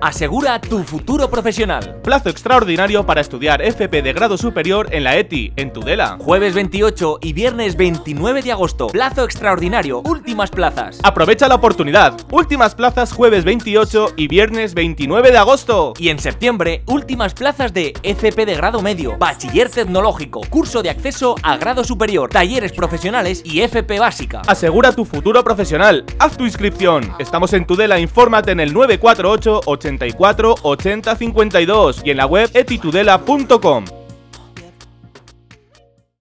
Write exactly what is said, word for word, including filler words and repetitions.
Asegura tu futuro profesional. Plazo extraordinario para estudiar F P de grado superior en la E T I, en Tudela. Jueves veintiocho y viernes veintinueve de agosto. Plazo extraordinario. Últimas plazas. Aprovecha la oportunidad. Últimas plazas jueves veintiocho y viernes veintinueve de agosto. Y en septiembre, últimas plazas de F P de grado medio, bachiller tecnológico, curso de acceso a grado superior, talleres profesionales y F P básica. Asegura tu futuro profesional. Haz tu inscripción. Estamos en Tudela, infórmate en el nueve cuatro ocho, ochenta y cuatro, ochenta cincuenta y dos y en la web etitudela punto com.